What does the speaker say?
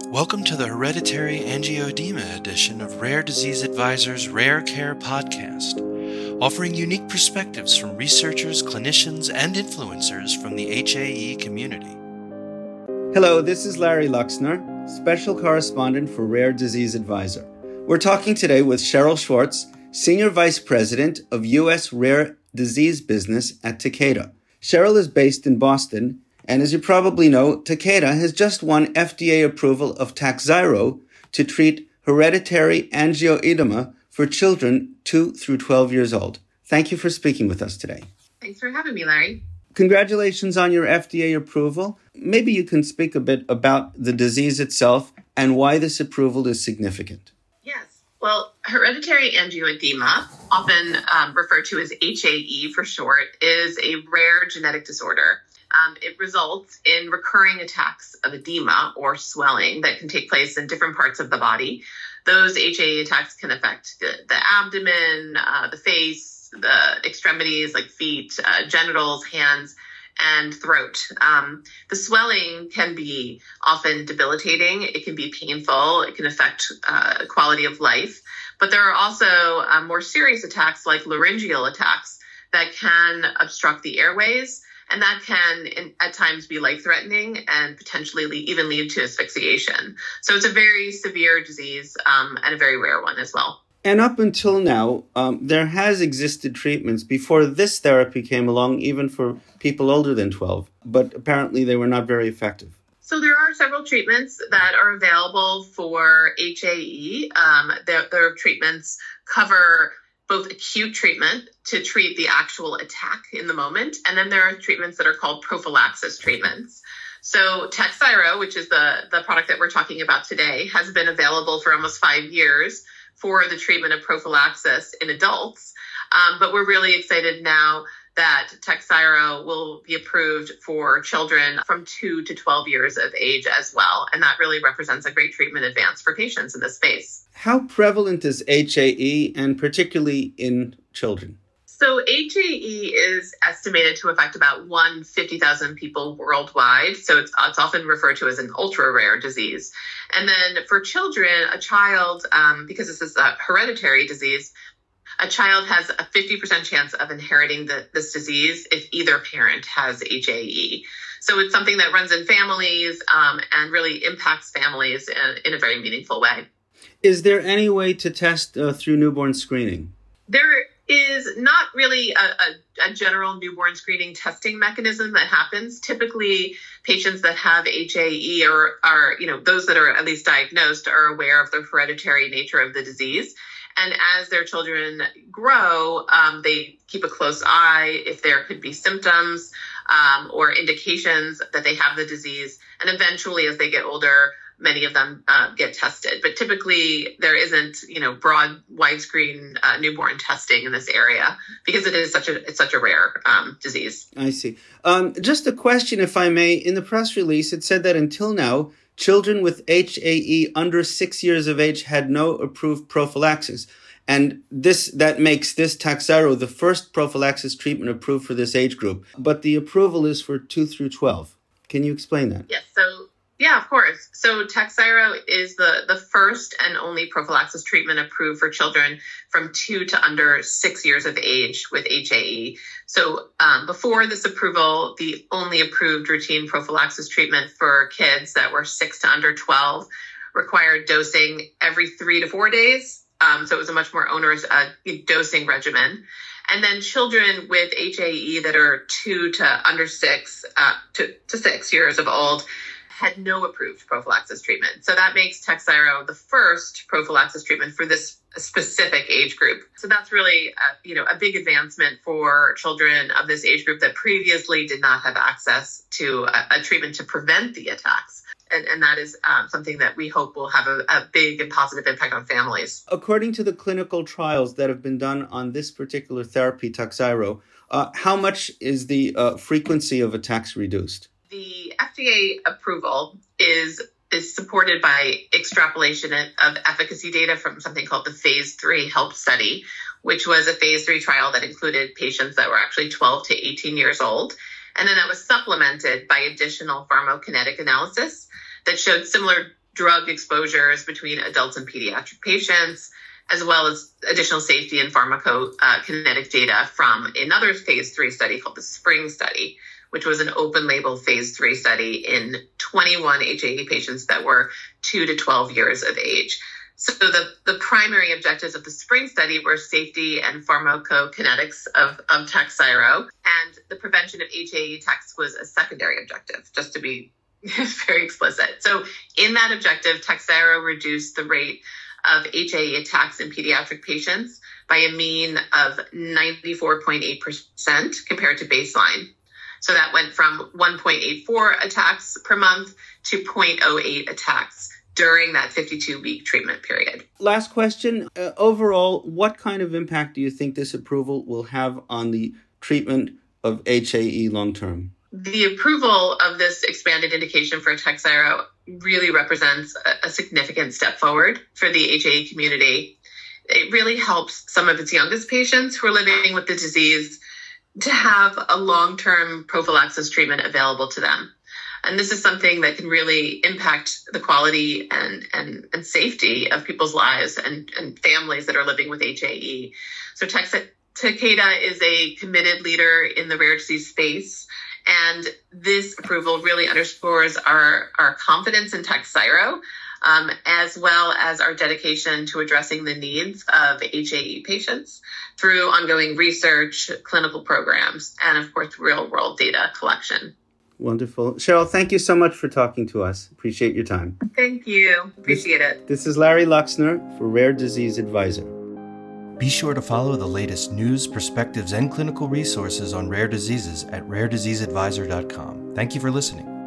Welcome to the Hereditary Angioedema edition of Rare Disease Advisor's Rare Care podcast, offering unique perspectives from researchers, clinicians, and influencers from the HAE community. Hello, this is Larry Luxner, Special Correspondent for Rare Disease Advisor. We're talking today with Cheryl Schwartz, Senior Vice President of U.S. Rare Disease Business at Takeda. Cheryl is based in Boston, and as you probably know, Takeda has just won FDA approval of Takhzyro to treat hereditary angioedema for children 2 through 12 years old. Thank you for speaking with us today. Thanks for having me, Larry. Congratulations on your FDA approval. Maybe you can speak a bit about the disease itself and why this approval is significant. Yes. Well, hereditary angioedema, often referred to as HAE for short, is a rare genetic disorder. It results in recurring attacks of edema or swelling that can take place in different parts of the body. Those HAE attacks can affect the abdomen, the face, the extremities like feet, genitals, hands, and throat. The swelling can be often debilitating. It can be painful. It can affect quality of life. But there are also more serious attacks like laryngeal attacks that can obstruct the airways. And that can, at times, be life-threatening and potentially even lead to asphyxiation. So it's a very severe disease and a very rare one as well. And up until now, there has existed treatments before this therapy came along, even for people older than 12. But apparently they were not very effective. So there are several treatments that are available for HAE. Their treatments cover both acute treatment to treat the actual attack in the moment, and then there are treatments that are called prophylaxis treatments. So Takhzyro, which is the product that we're talking about today, has been available for almost 5 years for the treatment of prophylaxis in adults. But we're really excited now that Takhzyro will be approved for children from 2 to 12 years of age as well. And that really represents a great treatment advance for patients in this space. How prevalent is HAE, and particularly in children? So HAE is estimated to affect about 150,000 people worldwide. So it's often referred to as an ultra-rare disease. And then for children, a child, because this is a hereditary disease, a child has a 50% chance of inheriting this disease if either parent has HAE. So it's something that runs in families and really impacts families in a very meaningful way. Is there any way to test through newborn screening? There is not really a general newborn screening testing mechanism that happens. Typically, patients that have HAE are those that are at least diagnosed are aware of the hereditary nature of the disease. And as their children grow, they keep a close eye if there could be symptoms or indications that they have the disease. And eventually, as they get older, many of them get tested. But typically, there isn't, broad, widescreen newborn testing in this area because it's such a rare disease. I see. Just a question, if I may. In the press release, it said that until now, children with HAE under 6 years of age had no approved prophylaxis. And that makes this Takhzyro the first prophylaxis treatment approved for this age group. But the approval is for 2 through 12. Can you explain that? Yes. Yeah, of course. So Takhzyro is the first and only prophylaxis treatment approved for children from 2 to under 6 years of age with HAE. So before this approval, the only approved routine prophylaxis treatment for kids that were 6 to under 12 required dosing every 3 to 4 days. So it was a much more onerous dosing regimen. And then children with HAE that are 2 to under 6 to 6 years of old had no approved prophylaxis treatment. So that makes Takhzyro the first prophylaxis treatment for this specific age group. So that's really a big advancement for children of this age group that previously did not have access to a treatment to prevent the attacks. And that is something that we hope will have a big and positive impact on families. According to the clinical trials that have been done on this particular therapy, Takhzyro, how much is the frequency of attacks reduced? The FDA approval is supported by extrapolation of efficacy data from something called the Phase 3 HELP study, which was a Phase 3 trial that included patients that were actually 12 to 18 years old. And then that was supplemented by additional pharmacokinetic analysis that showed similar drug exposures between adults and pediatric patients, as well as additional safety and pharmacokinetic data from another phase 3 study called the SPRING study, which was an open label phase 3 study in 21 HAE patients that were 2 to 12 years of age. So the primary objectives of the SPRING study were safety and pharmacokinetics of Takhzyro, and the prevention of HAE attacks was a secondary objective, just to be very explicit. So in that objective, Takhzyro reduced the rate of HAE attacks in pediatric patients by a mean of 94.8% compared to baseline. So that went from 1.84 attacks per month to 0.08 attacks during that 52-week treatment period. Last question. Overall, what kind of impact do you think this approval will have on the treatment of HAE long-term? The approval of this expanded indication for Takhzyro really represents a significant step forward for the HAE community. It really helps some of its youngest patients who are living with the disease to have a long-term prophylaxis treatment available to them. And this is something that can really impact the quality and safety of people's lives and families that are living with HAE. So Takeda is a committed leader in the rare disease space. And this approval really underscores our confidence in Takhzyro, as well as our dedication to addressing the needs of HAE patients through ongoing research, clinical programs, and of course, real-world data collection. Wonderful. Cheryl, thank you so much for talking to us. Appreciate your time. Thank you. Appreciate it. This is Larry Luxner for Rare Disease Advisor. Be sure to follow the latest news, perspectives, and clinical resources on rare diseases at rarediseaseadvisor.com. Thank you for listening.